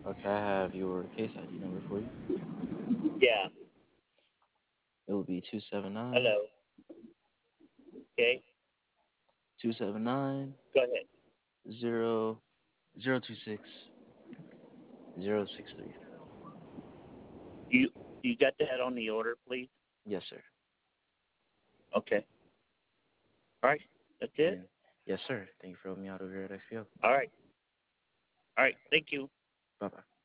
Okay, I have your case ID number for you. Yeah. It will be 279 Hello. Okay. 279 Go ahead. 026 063. You got that on the order, please? Yes, sir. Okay. All right. That's it. And yes, sir. Thank you for helping me out over here at XPO. All right. All right. Thank you. Bye bye.